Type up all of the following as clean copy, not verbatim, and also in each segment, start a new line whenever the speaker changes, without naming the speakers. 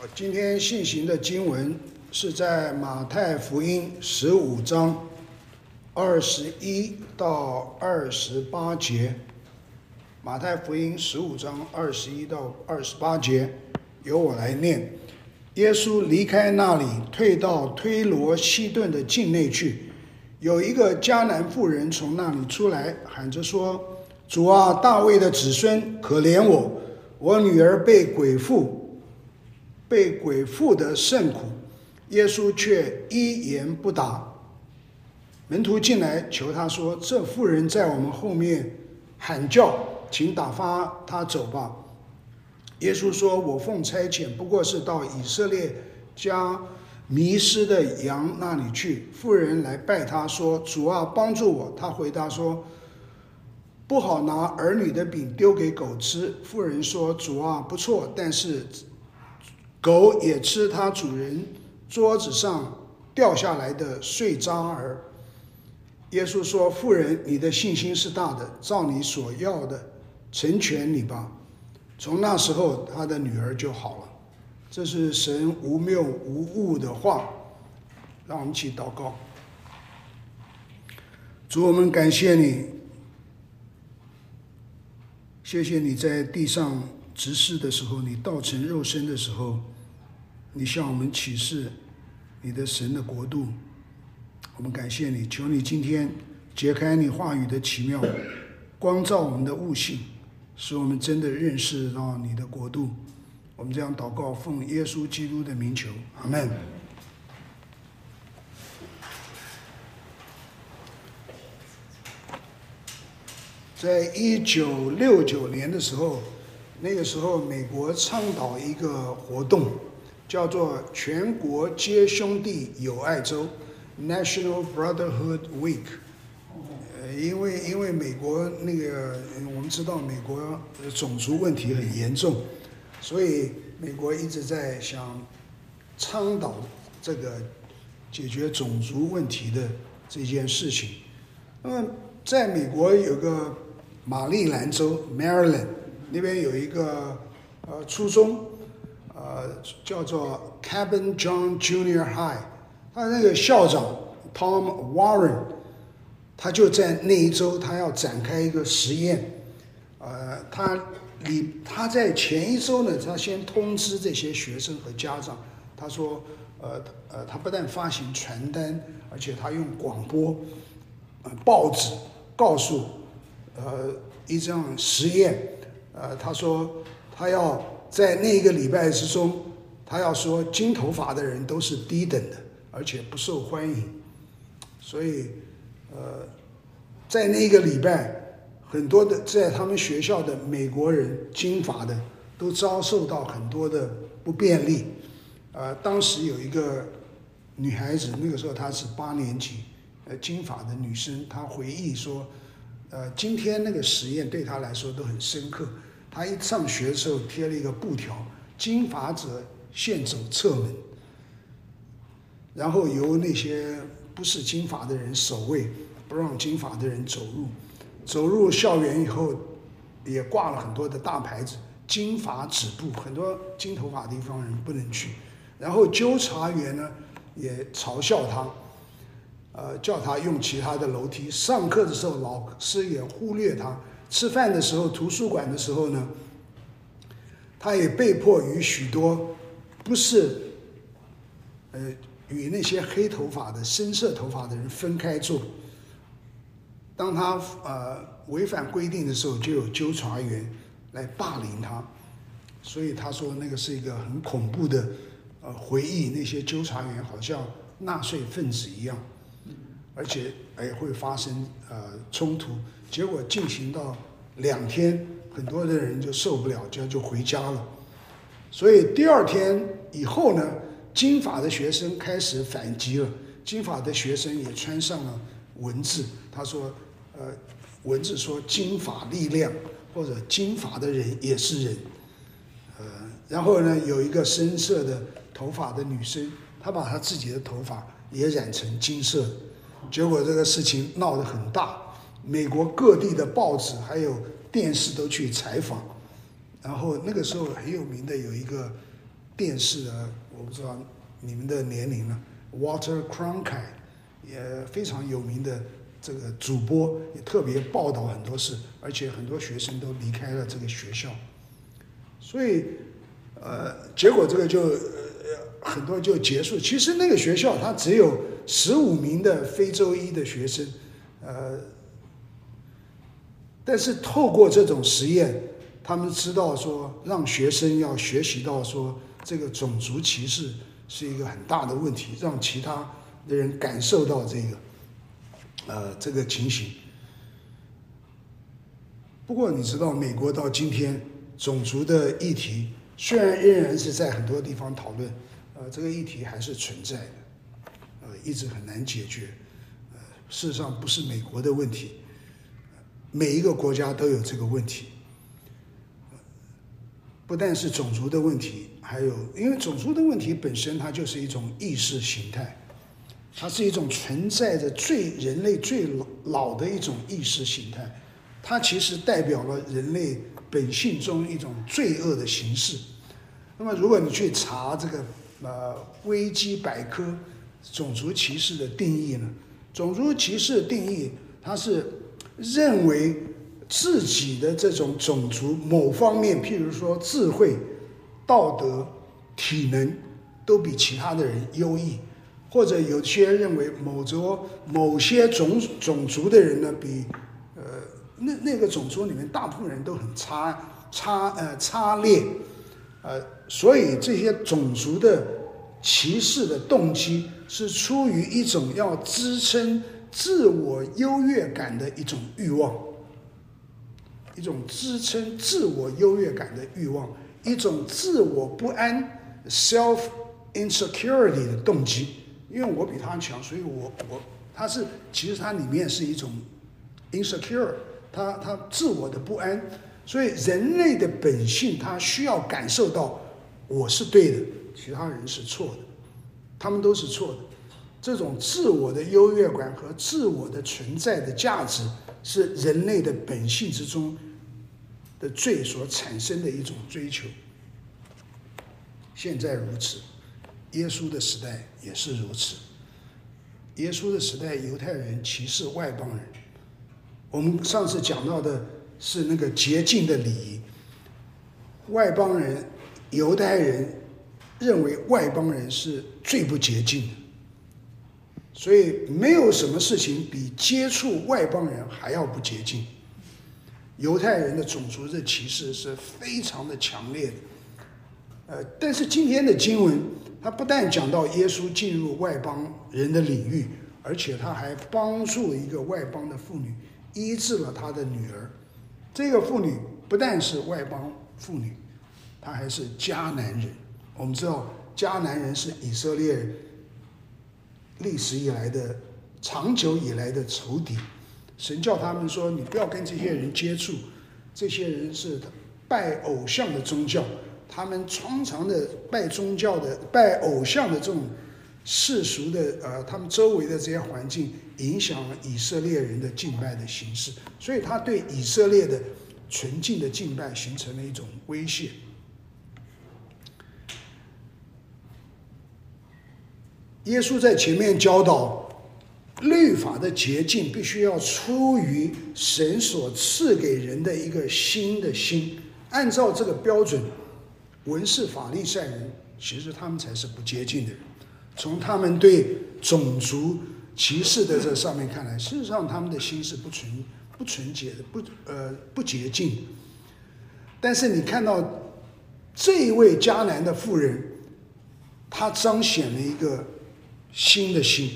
今天信行的经文是在马太福音15章21到28节。马太福音15章21到28节，由我来念。耶稣离开那里，退到推罗西顿的境内去。有一个迦南妇人从那里出来，喊着说：主啊，大卫的子孙，可怜我，我女儿被鬼附得甚苦。耶稣却一言不答。门徒进来求他说：这妇人在我们后面喊叫，请打发他走吧。耶稣说：我奉差遣，不过是到以色列家迷失的羊那里去。妇人来拜他说：主啊，帮助我。他回答说：不好拿儿女的饼丢给狗吃。妇人说：主啊，不错，但是狗也吃它主人桌子上掉下来的碎渣儿。耶稣说：妇人，你的信心是大的，照你所要的成全你吧。从那时候，他的女儿就好了。这是神无谬无误的话。让我们一起祷告。主，我们感谢你，谢谢你在地上执事的时候，你道成肉身的时候，你向我们启示你的神的国度。我们感谢你，求你今天解开你话语的奇妙，光照我们的悟性，使我们真的认识到你的国度。我们这样祷告，奉耶稣基督的名求，阿们。在1969年的时候，那个时候美国倡导一个活动，叫做全国皆兄弟友爱周 National Brotherhood Week。因为美国那个我们知道美国种族问题很严重，所以美国一直在想倡导这个解决种族问题的这件事情。那么在美国有个马里兰州 Maryland 那边有一个初中，叫做 Cabin John Junior High， 他那个校长 Tom Warren， 他就在那一周他要展开一个实验。他在前一周呢，他先通知这些学生和家长，他说他不但发行传单，而且他用广播报纸告诉一项实验。他说他要在那个礼拜之中，他要说金头发的人都是低等的，而且不受欢迎。所以在那个礼拜，很多的在他们学校的美国人金发的都遭受到很多的不便利。当时有一个女孩子，那个时候她是8年级，金发的女生，她回忆说今天那个实验对她来说都很深刻。她一上学的时候贴了一个布条，金发者限走侧门，然后由那些不是金发的人守卫，不让金发的人走入。走入校园以后，也挂了很多的大牌子，金发止步，很多金头发的地方人不能去。然后纠察员呢也嘲笑他，叫他用其他的楼梯。上课的时候老师也忽略他，吃饭的时候图书馆的时候呢，他也被迫与许多不是与那些黑头发的深色头发的人分开坐。当他违反规定的时候，就有纠察员来霸凌他。所以他说那个是一个很恐怖的回忆，那些纠察员好像纳粹分子一样，而且会发生冲突。结果进行到2天，很多的人就受不了，就回家了。所以第2天以后呢，金发的学生开始反击了。金发的学生也穿上了文字，他说文字说金发力量，或者金发的人也是人。然后呢，有一个深色的头发的女生，她把她自己的头发也染成金色的。结果这个事情闹得很大，美国各地的报纸还有电视都去采访。然后那个时候很有名的有一个电视的，我不知道你们的年龄了 ，Walter Cronkite 也非常有名的这个主播，也特别报道很多事，而且很多学生都离开了这个学校，所以结果这个就很多就结束。其实那个学校它只有15名的非洲裔的学生，但是透过这种实验，他们知道说让学生要学习到说这个种族歧视是一个很大的问题，让其他的人感受到这个情形。不过你知道，美国到今天种族的议题虽然仍然是在很多地方讨论，这个议题还是存在的，一直很难解决。事实上不是美国的问题，每一个国家都有这个问题。不但是种族的问题，还有因为种族的问题本身它就是一种意识形态，它是一种存在着人类最老的一种意识形态，它其实代表了人类本性中一种罪恶的形式。那么如果你去查这个维基百科种族歧视的定义呢，种族歧视的定义它是认为自己的这种种族某方面，譬如说智慧、道德、体能都比其他的人优异，或者有些认为某些种族的人呢比那个种族里面大部分人都很差劣，所以这些种族的歧视的动机是出于一种要支撑自我优越感的一种欲望，一种支撑自我优越感的欲望，一种自我不安 self insecurity 的动机。因为我比他强，所以其实它里面是一种 insecure， 它自我的不安。所以人类的本性，他需要感受到我是对的，其他人是错的，他们都是错的。这种自我的优越感和自我的存在的价值，是人类的本性之中的罪所产生的一种追求。现在如此，耶稣的时代也是如此。耶稣的时代，犹太人歧视外邦人。我们上次讲到的是那个洁净的礼仪，外邦人、犹太人认为外邦人是最不洁净的，所以没有什么事情比接触外邦人还要不洁净。犹太人的种族的歧视是非常的强烈的。但是今天的经文，他不但讲到耶稣进入外邦人的领域，而且他还帮助一个外邦的妇女医治了她的女儿。这个妇女不但是外邦妇女，她还是迦南人。我们知道迦南人是以色列人历史以来的长久以来的仇敌，神叫他们说你不要跟这些人接触，这些人是拜偶像的宗教，他们常常的拜偶像的这种世俗的他们周围的这些环境影响了以色列人的敬拜的形式，所以他对以色列的纯净的敬拜形成了一种威胁。耶稣在前面教导，律法的洁净必须要出于神所赐给人的一个新的心，按照这个标准，文士法利赛人其实他们才是不洁净的人。从他们对种族歧视的这上面看来，事实上他们的心是不纯洁的，不洁净的。但是你看到这一位迦南的妇人，她彰显了一个新的心，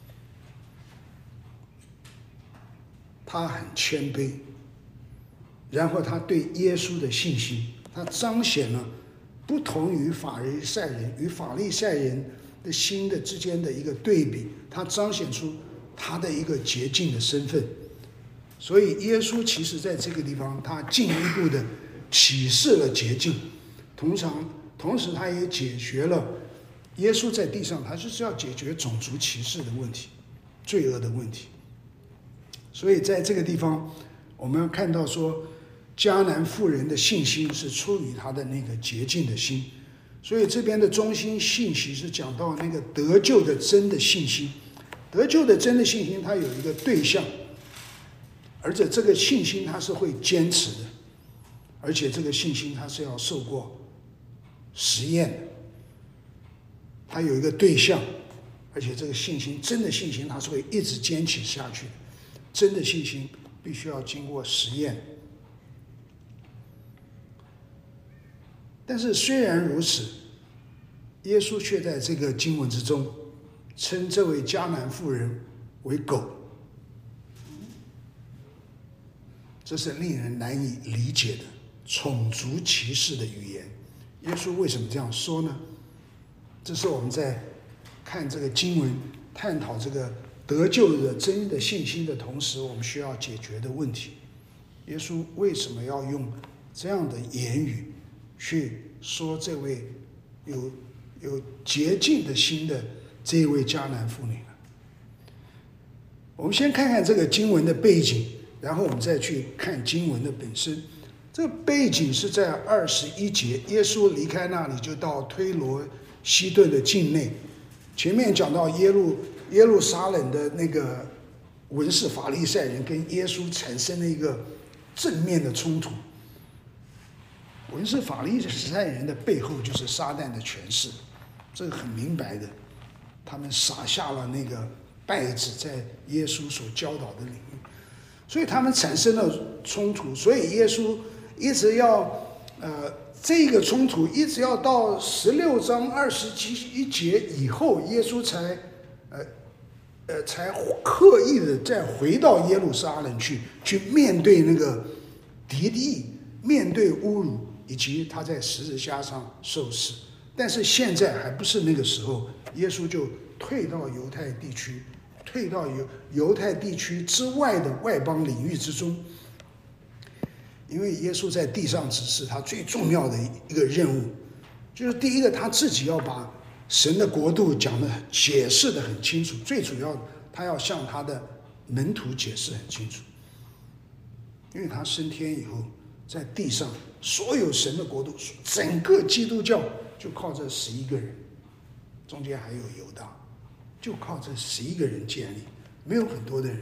她很谦卑，然后她对耶稣的信心，她彰显了不同于法利赛人与法利赛人的心的之间的一个对比，他彰显出他的一个洁净的身份。所以耶稣其实在这个地方，他进一步的启示了洁净，同时他也解决了耶稣在地上，他就是要解决种族歧视的问题、罪恶的问题。所以在这个地方，我们要看到说，迦南妇人的信心是出于她的那个洁净的心。 所以这边的中心信息是讲到那个得救的真的信心。得救的真的信心，它有一个对象，而且这个信心它是会坚持的，而且这个信心它是要受过实验的。它有一个对象，而且这个信心，真的信心它是会一直坚持下去的。真的信心必须要经过实验。但是虽然如此，耶稣却在这个经文之中称这位迦南妇人为狗，这是令人难以理解的种族歧视的语言。耶稣为什么这样说呢？这是我们在看这个经文探讨这个得救的真的信心的同时，我们需要解决的问题。耶稣为什么要用这样的言语去说这位有洁净的心的这一位迦南妇女呢？我们先看看这个经文的背景，然后我们再去看经文的本身。这个背景是在21节，耶稣离开那里就到推罗西顿的境内。前面讲到耶路撒冷的那个文士法利赛人跟耶稣产生了一个正面的冲突。文士法利赛人的背后就是撒旦的权势，这个很明白的。他们撒下了那个稗子在耶稣所教导的领域，所以他们产生了冲突。所以耶稣一直要这个冲突一直要到16章21节以后，耶稣才刻意的再回到耶路撒冷去面对那个敌意，面对侮辱，以及他在十字架上受死。但是现在还不是那个时候，耶稣就退到犹太地区，退到犹太地区之外的外邦领域之中。因为耶稣在地上指示他最重要的一个任务，就是第一个，他自己要把神的国度解释得很清楚，最主要他要向他的门徒解释很清楚。因为他升天以后，在地上所有神的国度，整个基督教就靠这11个人，中间还有犹大，就靠这11个人建立，没有很多的人。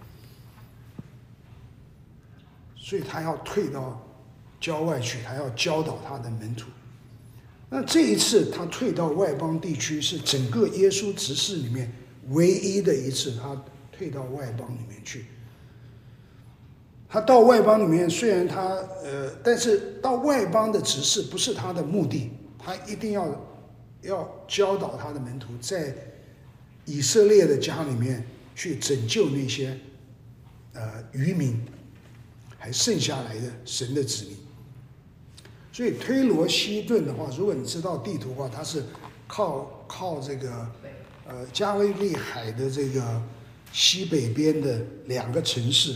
所以他要退到郊外去，他要教导他的门徒。那这一次他退到外邦地区，是整个耶稣执事里面唯一的一次他退到外邦里面去。他到外邦里面，虽然但是到外邦的执事不是他的目的，他一定要教导他的门徒，在以色列的家里面去拯救那些渔民，还剩下来的神的子民。所以推罗西顿的话，如果你知道地图的话，它是靠这个加利利海的这个西北边的2个城市。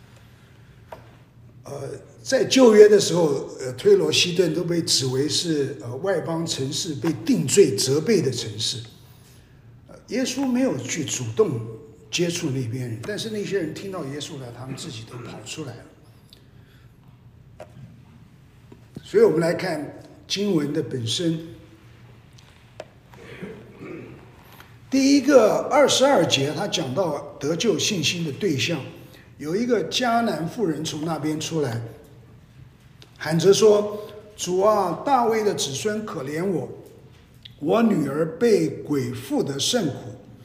在旧约的时候，推罗西顿都被指为是外邦城市被定罪责备的城市。耶稣没有去主动接触那边人，但是那些人听到耶稣来，他们自己都跑出来了。所以我们来看经文的本身。第一个22节，他讲到得救信心的对象，有一个迦南妇人从那边出来，喊着说：“主啊，大卫的子孙，可怜我，我女儿被鬼附得甚苦。”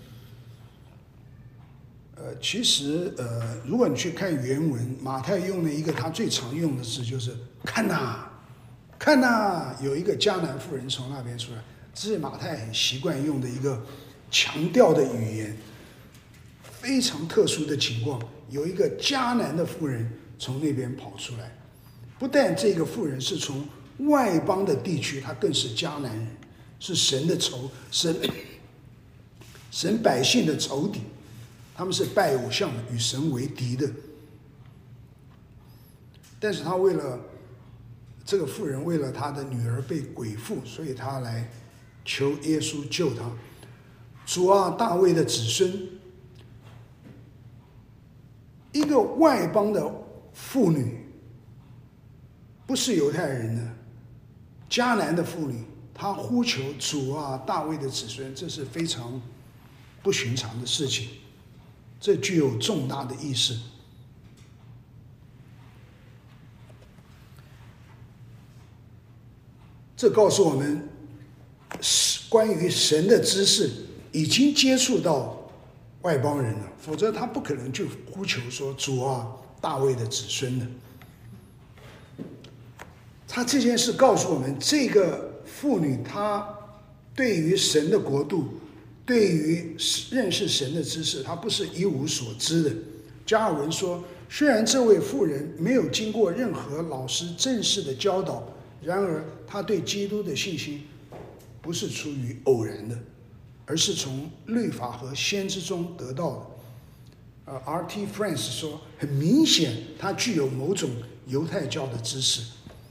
其实如果你去看原文，马太用了一个他最常用的字，就是“看哪，看哪”，有一个迦南妇人从那边出来，这是马太很习惯用的一个强调的语言。非常特殊的情况，有一个迦南的妇人从那边跑出来。不但这个妇人是从外邦的地区，她更是迦南人，是神的神百姓的仇敌，他们是拜偶像的，与神为敌的。但是他这个妇人为了他的女儿被鬼附，所以他来求耶稣救他。主啊，大卫的子孙。一个外邦的妇女，不是犹太人的迦南的妇女， 他呼求主啊，大卫的子孙，这是非常不寻常的事情，这具有重大的意思。这告诉我们，关于神的知识已经接触到外邦人了，否则他不可能去呼求说主啊，大卫的子孙的。他这件事告诉我们，这个妇女她对于神的国度，对于认识神的知识，她不是一无所知的。加尔文说，虽然这位妇人没有经过任何老师正式的教导，然而她对基督的信心不是出于偶然的，而是从律法和先知中得到的。R.T. France 说，很明显她具有某种犹太教的知识，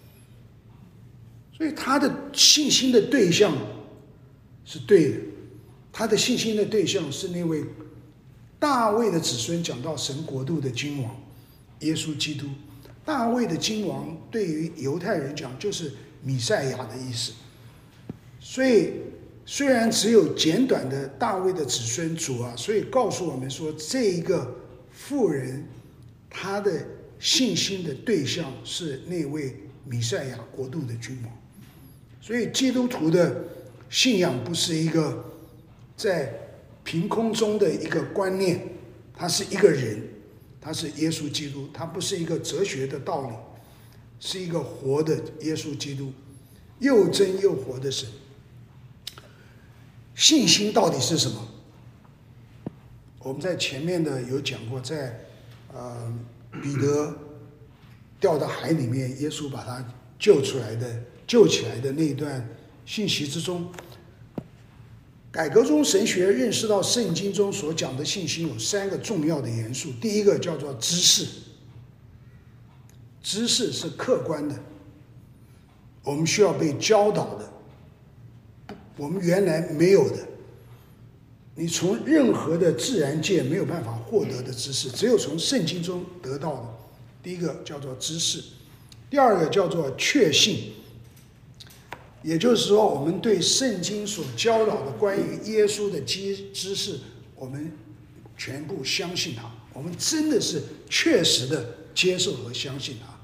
所以他的信心的对象是对的，他的信心的对象是那位大卫的子孙。讲到神国度的君王耶稣基督，大卫的君王对于犹太人讲就是弥赛亚的意思。所以虽然只有简短的大卫的子孙主啊，所以告诉我们说，这一个妇人她的信心的对象是那位弥赛亚国度的君王。所以基督徒的信仰不是一个在凭空中的一个观念，它是一个人，他是耶稣基督，他不是一个哲学的道理，是一个活的耶稣基督，又真又活的神。信心到底是什么？我们在前面的有讲过，在彼得掉到海里面，耶稣把他救起来的那一段信息之中，改革宗神学认识到圣经中所讲的信心有3个重要的元素。第一个叫做知识，知识是客观的，我们需要被教导的，我们原来没有的，你从任何的自然界没有办法获得的知识，只有从圣经中得到的。第一个叫做知识，第二个叫做确信，也就是说，我们对圣经所教导的关于耶稣的知识，我们全部相信他，我们真的是确实的接受和相信他。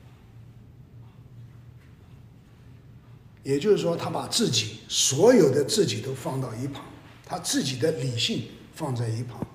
也就是说，他把自己所有的自己都放到一旁，他自己的理性放在一旁。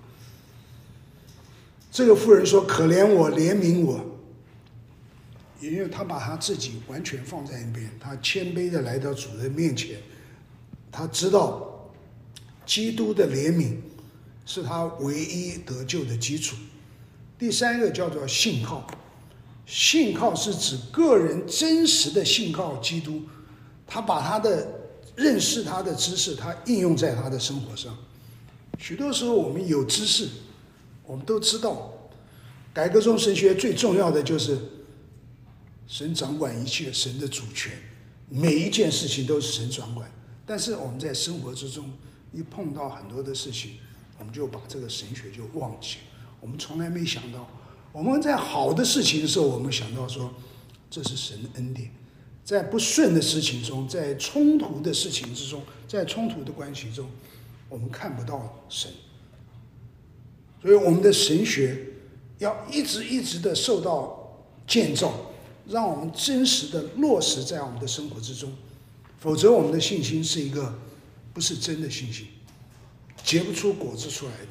这个妇人说：“可怜我，怜悯我。”因为他把他自己完全放在一边，他谦卑的来到主的面前，他知道基督的怜悯是他唯一得救的基础。第3个叫做信靠，信靠是指个人真实的信靠基督，他把他的认识他的知识，他应用在他的生活上。许多时候我们有知识，我们都知道，改革宗神学最重要的就是神掌管一切，神的主权，每一件事情都是神掌管。但是我们在生活之中一碰到很多的事情，我们就把这个神学就忘记，我们从来没想到，我们在好的事情的时候，我们想到说这是神的恩典，在不顺的事情中，在冲突的事情之中，在冲突的关系中，我们看不到神。所以我们的神学要一直的受到建造，让我们真实的落实在我们的生活之中，否则我们的信心是一个不是真的信心，结不出果子出来的。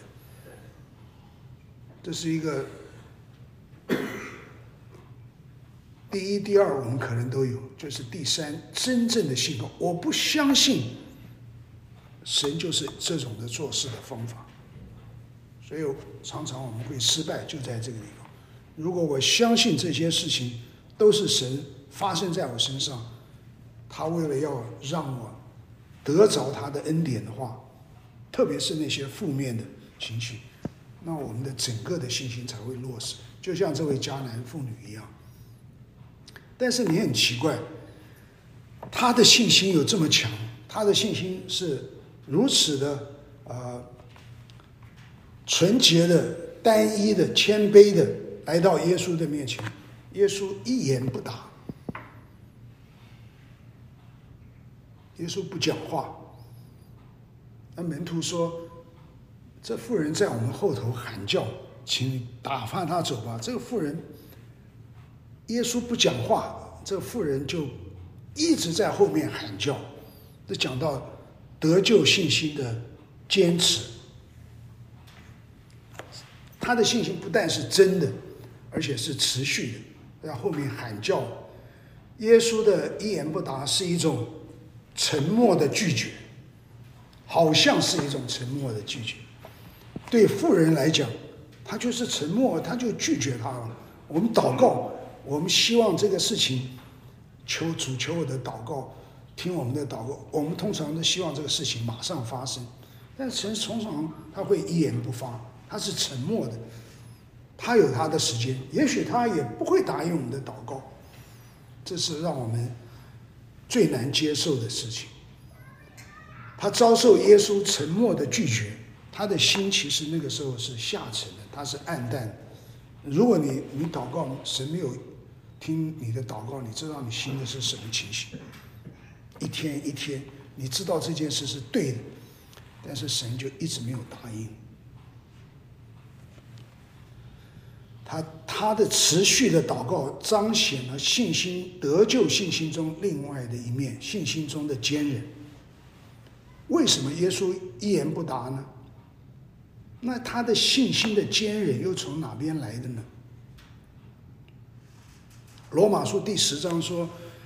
这是一个第一、第二我们可能都有，就是第3真正的信靠。我不相信神就是这种的做事的方法，所以常常我们会失败，就在这个地方。如果我相信这些事情都是神发生在我身上，他为了要让我得着他的恩典的话，特别是那些负面的情绪，那我们的整个的信心才会落实，就像这位迦南妇女一样。但是你很奇怪，她的信心有这么强，她的信心是如此的纯洁的、单一的、谦卑的来到耶稣的面前，耶稣一言不答。 耶稣不讲话。那门徒说：“这妇人在我们后头喊叫，请你打发她走吧。”这个妇人，耶稣不讲话，这个妇人就一直在后面喊叫。这讲到得救信心的坚持，他的信心不但是真的，而且是持续的，在后面喊叫。耶稣的一言不答是一种沉默的拒绝，好像是一种沉默的拒绝。对妇人来讲，他就是沉默，他就拒绝他了。我们祷告，我们希望这个事情，求主求我的祷告，听我们的祷告，我们通常都希望这个事情马上发生，但是神通常他会一言不发，他是沉默的，他有他的时间，也许他也不会答应我们的祷告，这是让我们最难接受的事情。他遭受耶稣沉默的拒绝，他的心其实那个时候是下沉的，他是暗淡的。如果你祷告，神没有听你的祷告，你知道你心的是什么情形？一天一天，你知道这件事是对的，但是神就一直没有答应。他的持续的祷告彰显了信心得救信心中另外的一面，信心中的坚韧。为什么耶稣一言不答呢？那他的信心的坚韧又从哪边来的呢？罗马书第10章说，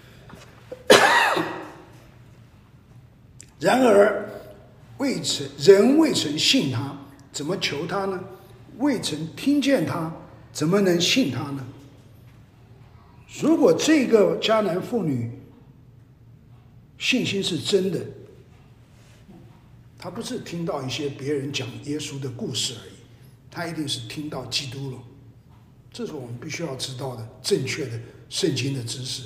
然而人未曾信他，怎么求他呢？未曾听见他，怎么能信他呢？如果这个迦南妇女信心是真的，她不是听到一些别人讲耶稣的故事而已，她一定是听到基督了。这是我们必须要知道的正确的圣经的知识。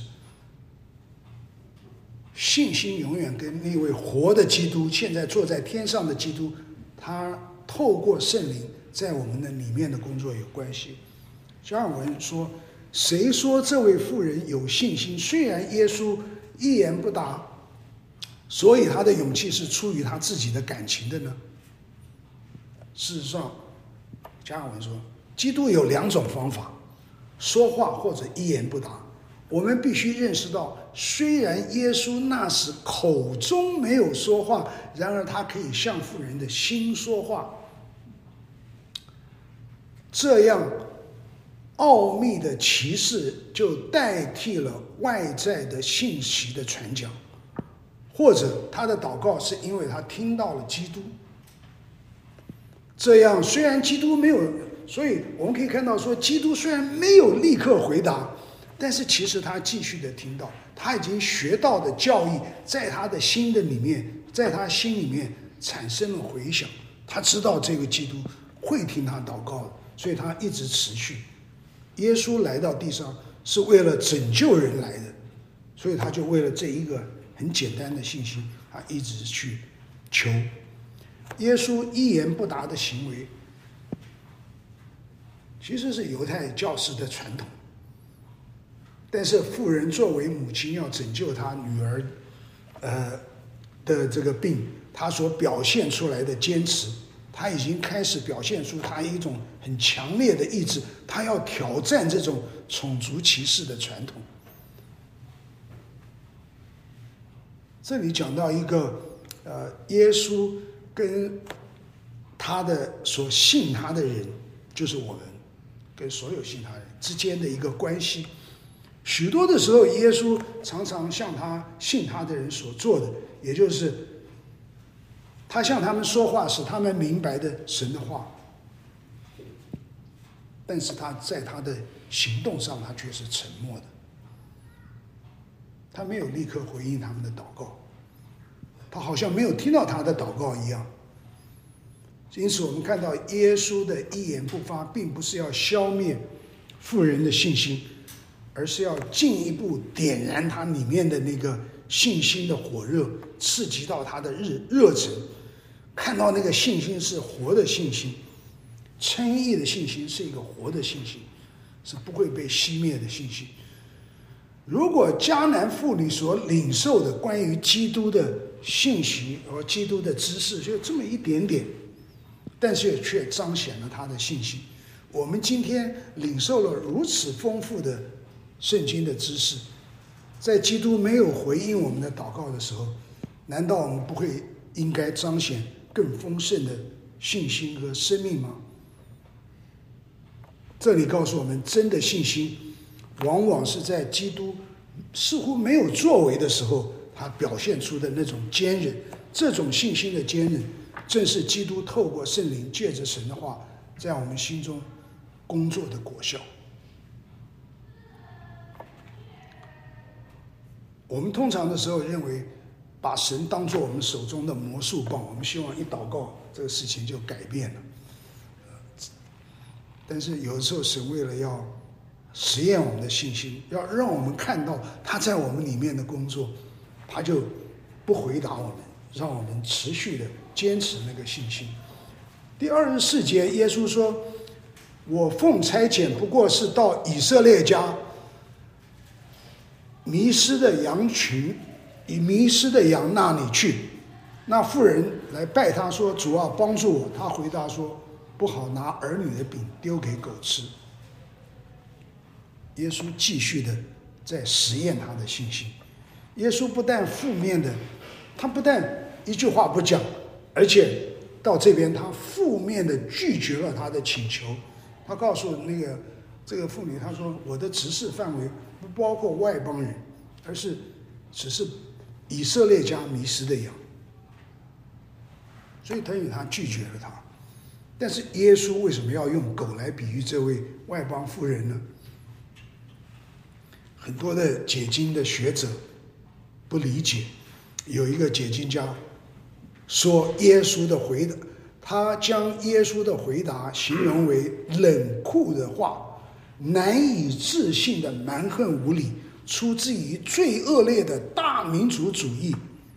信心永远跟那位活的基督，现在坐在天上的基督，他透过圣灵在我们的里面的工作有关系。加尔文说，谁说这位妇人有信心？虽然耶稣一言不答，所以他的勇气是出于他自己的感情的呢？事实上，加尔文说，基督有2种方法，说话或者一言不答。我们必须认识到，虽然耶稣那时口中没有说话，然而他可以向妇人的心说话。这样奥秘的启示就代替了外在的信息的传讲，或者他的祷告是因为他听到了基督。这样虽然基督没有，所以我们可以看到说，基督虽然没有立刻回答，但是其实他继续的听到，他已经学到的教义在他的心的里面，在他心里面产生了回响。他知道这个基督会听他祷告的，所以他一直持续。耶稣来到地上是为了拯救人来的，所以他就为了这一个很简单的信心，他一直去求。耶稣一言不答的行为，其实是犹太教士的传统。但是妇人作为母亲要拯救她女儿的这个病，她所表现出来的坚持，她已经开始表现出她一种很强烈的意志，她要挑战这种种族歧视的传统。这里讲到一个耶稣跟他的所信他的人，就是我们跟所有信他人之间的一个关系。许多的时候，耶稣常常向他信他的人所做的，也就是他向他们说话，使他们明白的神的话，但是他在他的行动上，他却是沉默的，他没有立刻回应他们的祷告，他好像没有听到他的祷告一样。因此我们看到耶稣的一言不发，并不是要消灭妇人的信心，而是要进一步点燃他里面的那个信心的火热，刺激到他的热忱，看到那个信心是活的信心，称义的信心是一个活的信心，是不会被熄灭的信心。 如果迦南妇女所领受的关于基督的信息和基督的知识就这么一点点，但是却彰显了她的信心。我们今天领受了如此丰富的圣经的知识，在基督没有回应我们的祷告的时候，难道我们不会应该彰显更丰盛的信心和生命吗？这里告诉我们，真的信心往往是在基督似乎没有作为的时候，他表现出的那种坚韧。这种信心的坚韧，正是基督透过圣灵借着神的话在我们心中工作的果效。我们通常的时候认为把神当作我们手中的魔术棒，我们希望一祷告这个事情就改变了。但是有的时候神为了要实验我们的信心，要让我们看到他在我们里面的工作，他就不回答我们，让我们持续的坚持那个信心。第24节耶稣说，我奉差遣不过是到以色列家迷失的羊群以迷失的羊那里去。那妇人来拜他说，主啊，帮助我。他回答说，不好拿儿女的饼丢给狗吃。耶稣继续的在实验他的信心。耶稣不但负面的，他不但一句话不讲，而且到这边他负面的拒绝了他的请求。他告诉这个妇女，他说，我的执事范围不包括外邦人，而是只是以色列家迷失的羊。所以等于他拒绝了他。但是耶稣为什么要用狗来比喻这位外邦妇人呢？很多的解经的学者不理解。有一个解经家说，耶稣的回答，他将耶稣的回答形容为冷酷的话，难以置信的蛮横无理，出自于最恶劣的大民族主义。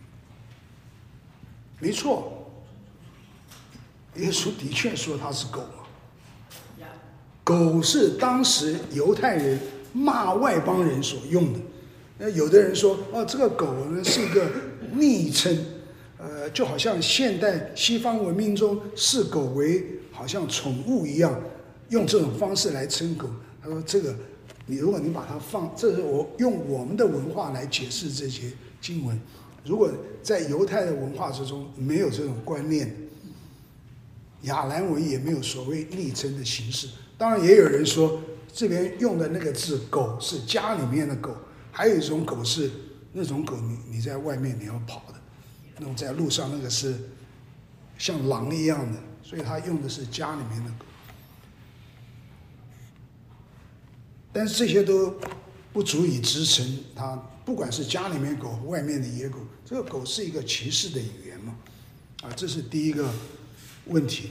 没错，耶稣的确说他是狗嘛。狗是当时犹太人骂外邦人所用的。那有的人说，这个狗呢是一个昵称，就好像现代西方文明中视狗为好像宠物一样，用这种方式来称狗。他说这个，如果你把它这是我用我们的文化来解释这些经文。如果在犹太的文化之中没有这种观念，亚兰文也没有所谓昵称的形式。当然也有人说，这边用的那个字狗是家里面的狗，还有一种狗是那种狗你在外面你要跑的，那种在路上那个是像狼一样的，所以他用的是家里面的狗。但是这些都不足以支撑他，不管是家里面狗外面的野狗，这个狗是一个歧视的语言嘛？这是第一个问题。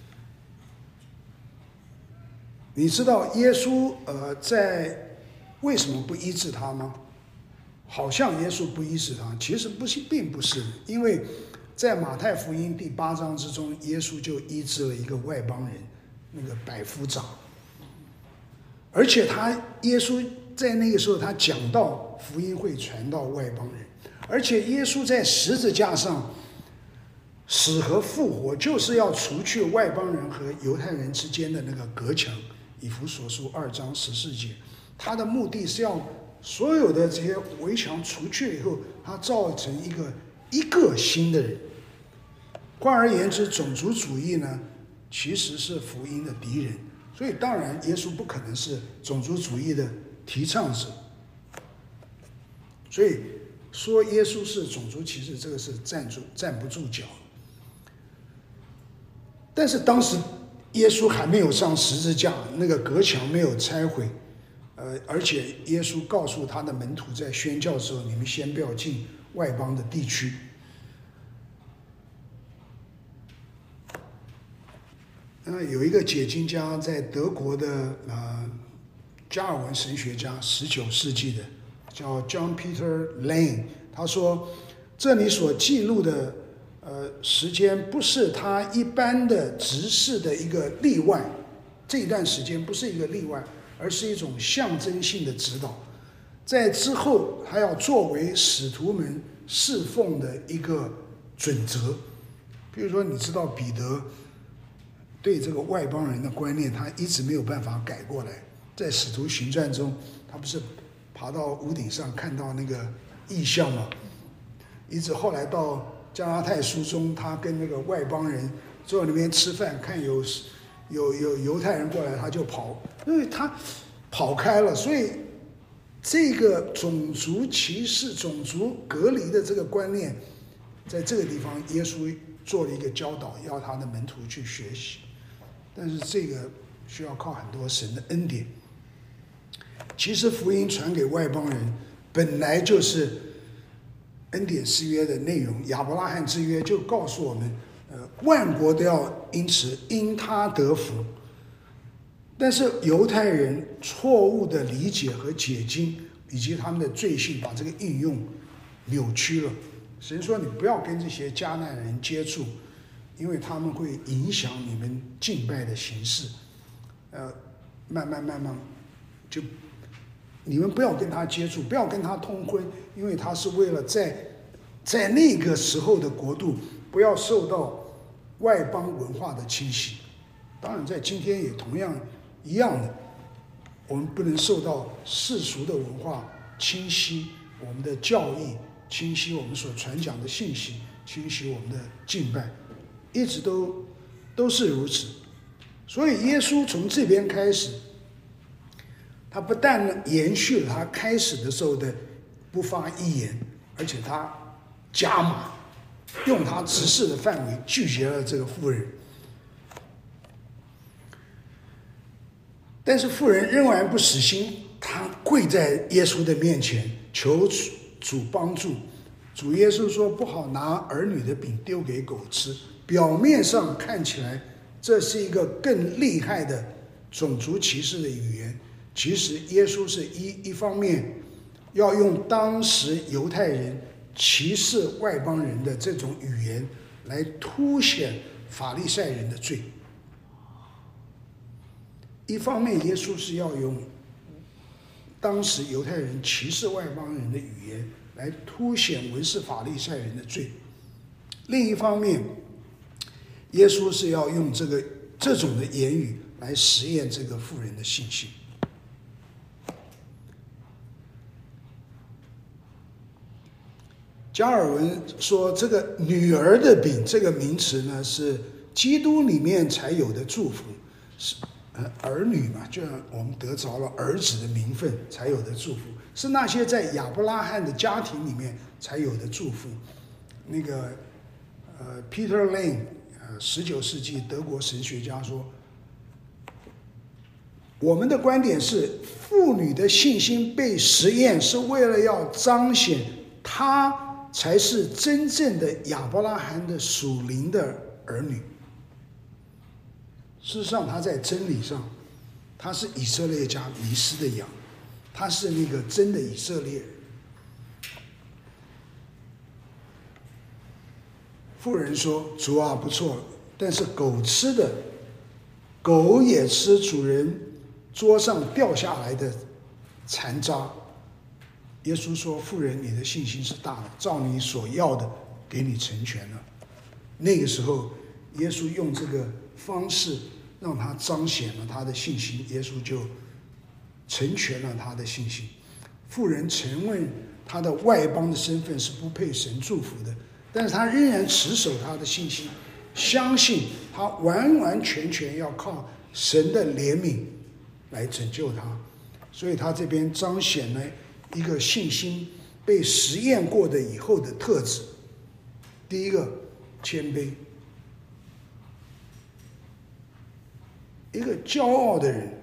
你知道耶稣在为什么不医治他吗？好像耶稣不医治他，其实并不是，因为在马太福音第8章之中，耶稣就医治了一个外邦人，那个百夫长。而且耶稣在那个时候他讲到福音会传到外邦人，而且耶稣在十字架上死和复活，就是要除去外邦人和犹太人之间的那个隔墙。以弗所书2章14节，他的目的是要所有的这些围墙除去以后，他造成一个新的人。换而言之，种族主义呢，其实是福音的敌人。所以当然耶稣不可能是种族主义的提倡者。所以说耶稣是种族歧视，这个是站不住脚。但是当时耶稣还没有上十字架，那个隔墙没有拆毁，而且耶稣告诉他的门徒在宣教的时候，你们先不要进外邦的地区。有一个解经家在德国的加尔文神学家，19世纪的叫 John Peter Lane， 他说这里所记录的时间不是他一般的执事的一个例外，这一段时间不是一个例外，而是一种象征性的指导。 在之后还要作为使徒们侍奉的一个准则。比如说，你知道彼得对这个外邦人的观念，他一直没有办法改过来。在使徒行传中，他不是爬到屋顶上看到那个异象吗？一直后来到加拉太书中，他跟那个外邦人坐在那边吃饭，看有犹太人过来，他就跑，因为他跑开了。所以这个种族歧视、种族隔离的这个观念，在这个地方耶稣做了一个教导，要他的门徒去学习。但是这个需要靠很多神的恩典。其实福音传给外邦人本来就是恩典之约的内容，亚伯拉罕之约就告诉我们，万国都要因他得福。但是犹太人错误的理解和解经，以及他们的罪性，把这个应用扭曲了。神说你不要跟这些迦南人接触，因为他们会影响你们敬拜的形式。慢慢就你们不要跟他接触，不要跟他通婚，因为他是为了在那个时候的国度不要受到外邦文化的侵袭。当然在今天也同样一样的，我们不能受到世俗的文化侵袭我们的教义，侵袭我们所传讲的信息，侵袭我们的敬拜，一直都是如此。所以耶稣从这边开始，他不但延续了他开始的时候的不发一言，而且他加码，用他执事的范围拒绝了这个妇人。但是妇人仍然不死心，她跪在耶稣的面前求主帮助。主耶稣说，不好拿儿女的饼丢给狗吃。表面上看起来这是一个更厉害的种族歧视的语言，其实耶稣是一方面要用当时犹太人歧视外邦人的这种语言来凸显法利赛人的罪，一方面耶稣是要用当时犹太人歧视外邦人的语言来凸显文士法利赛人的罪，另一方面耶稣是要用这种的言语来实验这个妇人的信心。加尔文说，这个女儿的饼这个名词呢，是基督里面才有的祝福，是儿女嘛，就像我们得着了儿子的名分才有的祝福，是那些在亚伯拉罕的家庭里面才有的祝福。那个Peter Lane 19世纪德国神学家说，我们的观点是，妇女的信心被实验是为了要彰显她才是真正的亚伯拉罕的属灵的儿女。事实上，她在真理上，她是以色列家迷失的羊，她是那个真的以色列人。妇人说：“主啊，不错，但是狗吃的，狗也吃主人桌上掉下来的残渣。”耶稣说：“妇人，你的信心是大的，照你所要的，给你成全了。”那个时候，耶稣用这个方式让他彰显了他的信心，耶稣就成全了他的信心。妇人承认他的外邦的身份是不配神祝福的，但是他仍然持守他的信心，相信他完完全全要靠神的怜悯来拯救他。所以他这边彰显了一个信心被实验过的以后的特质。第一个，谦卑。一个骄傲的人，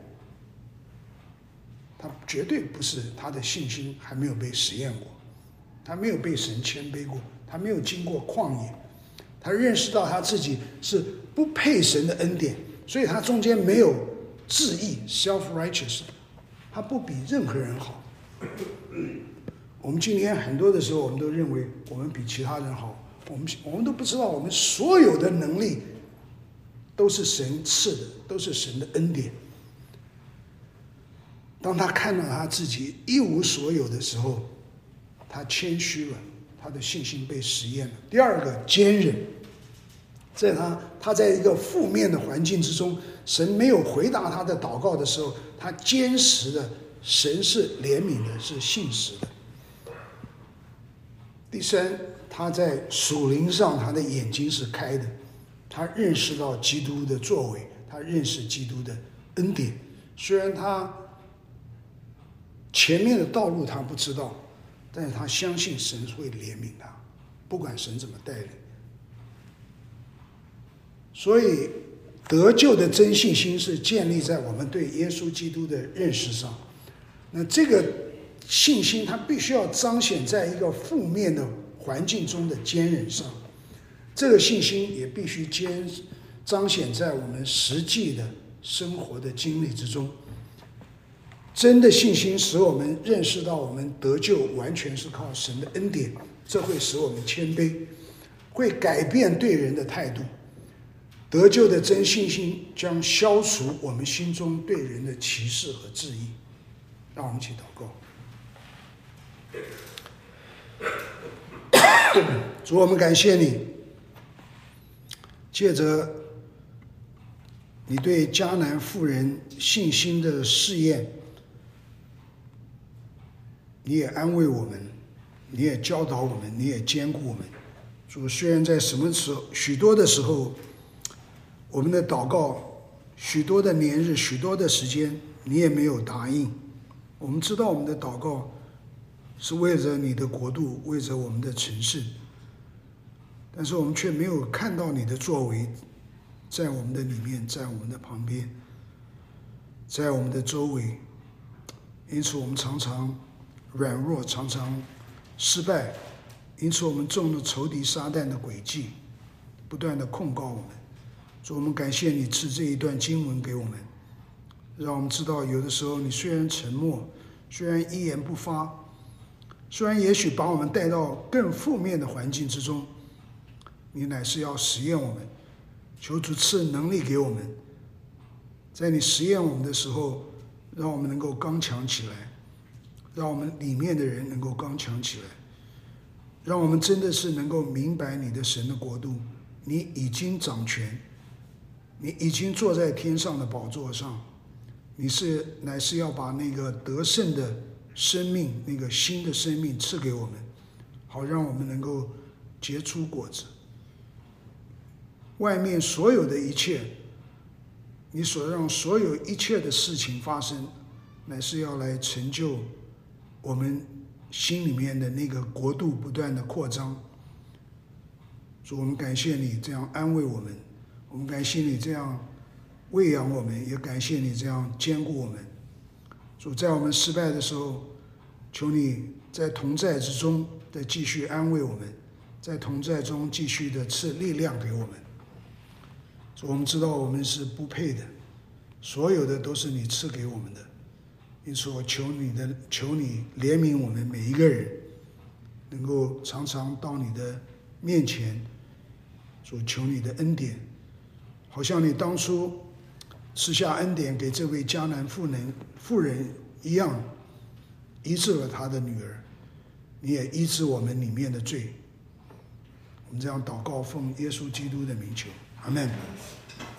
他绝对不是，他的信心还没有被实验过，他没有被神谦卑过，他没有经过旷野，他认识到他自己是不配神的恩典，所以他中间没有自义 self-righteous， 他不比任何人好。我们今天很多的时候，我们都认为我们比其他人好，我们都不知道我们所有的能力都是神赐的，都是神的恩典。 当他看到他自己一无所有的时候，他谦虚了，他的信心被实验了。第二个，坚忍，在他在一个负面的环境之中，神没有回答他的祷告的时候，他坚持的，神是怜悯的，是信实的。第三，他在属灵上他的眼睛是开的，他认识到基督的作为，他认识基督的恩典。虽然他前面的道路他不知道，但是他相信神会怜悯他，不管神怎么带领。所以得救的真信心是建立在我们对耶稣基督的认识上。那这个信心它必须要彰显在一个负面的环境中的坚忍上，这个信心也必须彰显在我们实际的生活的经历之中。真的信心使我们认识到我们得救完全是靠神的恩典，这会使我们谦卑，会改变对人的态度。得救的真信心将消除我们心中对人的歧视和质疑。让我们一起祷告。主，我们感谢你，借着你对迦南妇人信心的试验，你也安慰我们，你也教导我们，你也坚固我们。主，虽然在许多的时候，我们的祷告许多的年日，许多的时间，你也没有答应。我们知道我们的祷告是为着你的国度，为着我们的成圣，但是我们却没有看到你的作为在我们的里面，在我们的旁边，在我们的周围。因此我们常常软弱，常常失败，因此我们中了仇敌撒旦的诡计，不断的控告我们。主，我们感谢你赐这一段经文给我们，让我们知道有的时候你虽然沉默，虽然一言不发，虽然也许把我们带到更负面的环境之中，你乃是要实验我们。求主赐能力给我们，在你实验我们的时候，让我们能够刚强起来，让我们里面的人能够刚强起来，让我们真的是能够明白你的神的国度，你已经掌权，你已经坐在天上的宝座上，你乃是要把那个得胜的生命，那个新的生命赐给我们，好让我们能够结出果子。外面所有的一切，你所让所有一切的事情发生，乃是要来成就我们心里面的那个国度不断的扩张。主，我们感谢你这样安慰我们，我们感谢你这样喂养我们，也感谢你这样坚固我们。主，在我们失败的时候，求你在同在之中的继续安慰我们，在同在中继续的赐力量给我们。主，我们知道我们是不配的，所有的都是你赐给我们的，因此我求你怜悯我们每一个人，能够常常到你的面前。主，求你的恩典，好像你当初赐下恩典给这位迦南妇人一样，医治了他的女儿，你也医治我们里面的罪。我们这样祷告，奉耶稣基督的名求，阿们。